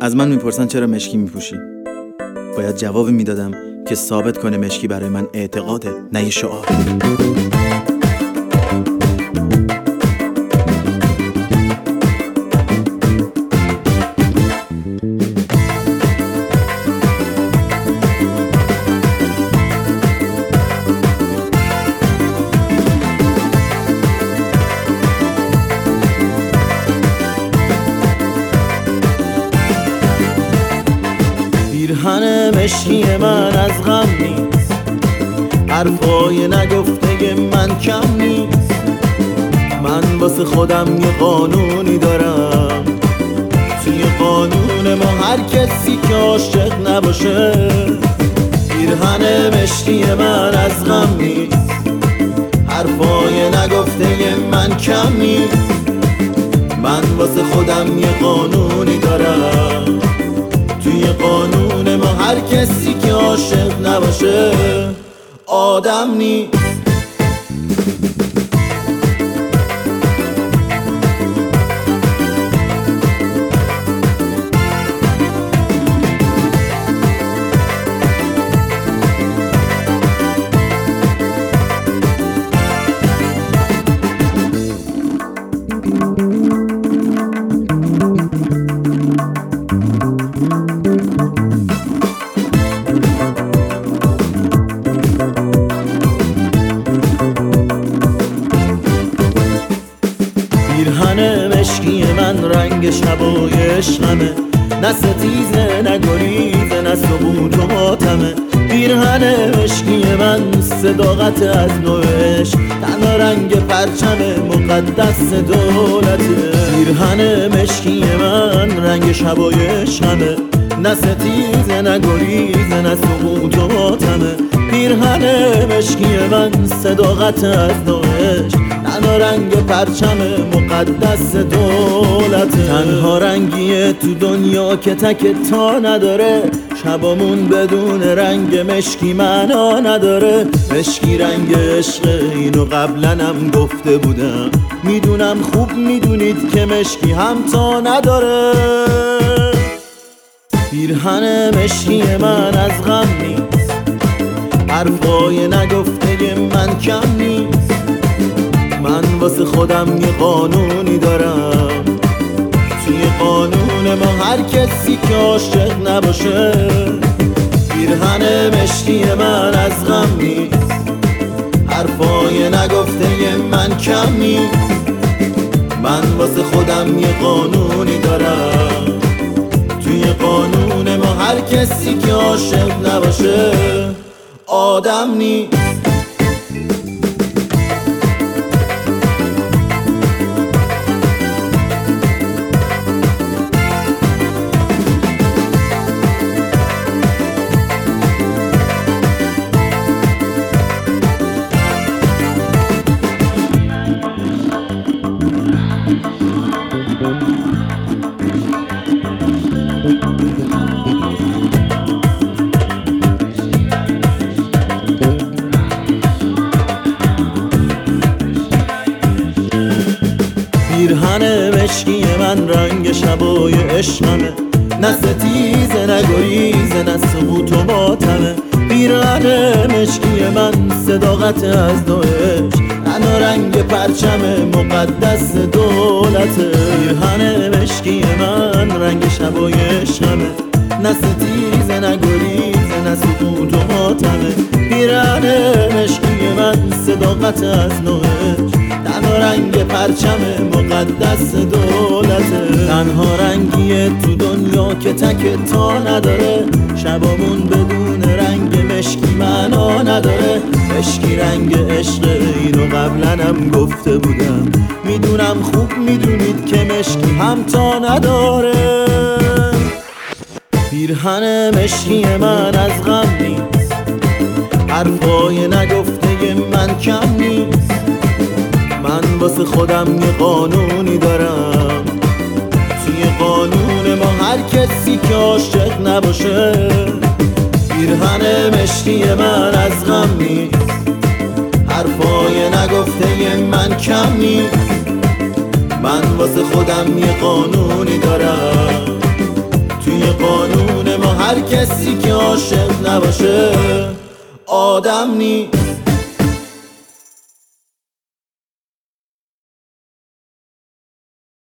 از من میپرسن چرا مشکی میپوشی. باید جواب میدادم که ثابت کنه مشکی برای من اعتقاده، نه یه شعار. پیرهن مشکی من از غم نیست، حرفای نگفته من کم نیست. من واسه خودم یه قانونی دارم، توی قانون ما هر کسی که عاشق نباشه. پیرهن مشکی من از غم نیست، حرفای نگفته من کم نیست. من واسه خودم یه قانونی دارم، توی قانون ما هر کسی که عاشق نباشه آدم نیست. پیرهن مشکی من رنگ شبای عشقمه، نه ستیزه نه گریزه نه سقوط و ماتمه. پیرهن مشکی من صداقت از نوع عشق، تنها رنگ پرچم مقدس دولته. پیرهن مشکی من رنگ شبای عشقمه، نه ستیزه نه گریزه نه سقوط و ماتمه. پیرهن مشکی من صداقت از نوع عشق، تنها رنگ پرچم مقدس دولت. تنها رنگیه تو دنیا که تک تا نداره، شبامون بدون رنگ مشکی معنا نداره. مشکی رنگ عشق، اینو قبلنم گفته بودم، میدونم خوب میدونید که مشکی هم تا نداره. پیرهن مشکی من از غم نیست، حرفای نگفته من کم نیست. من واسه خودم یه قانونی دارم، توی قانون ما هر کسی که عاشق نباشه. پیرهن مشکی من از غم نیست، حرفای نگفته من کم نیست. من واسه خودم یه قانونی دارم، توی قانون ما هر کسی که عاشق نباشه آدم نیست. پیرهن مشکی من رنگ شبای عشقمه، نه ستیزه نه گریزه نه سقوط و ماتمه. پیرهن مشکی من صداقت از دو عشق، تنها رنگ پرچم مقدس دولته. پیرهن مشکی من رنگ شبای عشقمه، نه ستیزه نه گریزه نه سقوط و ماتمه. پیرهن مشکی من صداقت از نوع عشق، تنها رنگ پرچم مقدس دولته. تنها رنگیه تو دنیا که تک تا نداره، شبامون بدون رنگ مشکی معنا نداره. مشکی رنگ عشق، اینو قبلنم گفته بودم، میدونم خوب میدونید که مشکی هم تا نداره. پیرهن مشکی من از غم نیست، حرفای نگفته من کم نیست. من واسه خودم یه قانونی دارم، توی قانون ما هر کسی که عاشق نباشه. پیرهن مشکی من از غم نیست، حرفای نگفته من کم نیست. من واسه خودم یه قانونی دارم، توی توی قانون ما هر کسی که عاشق نباشه آدم نیست.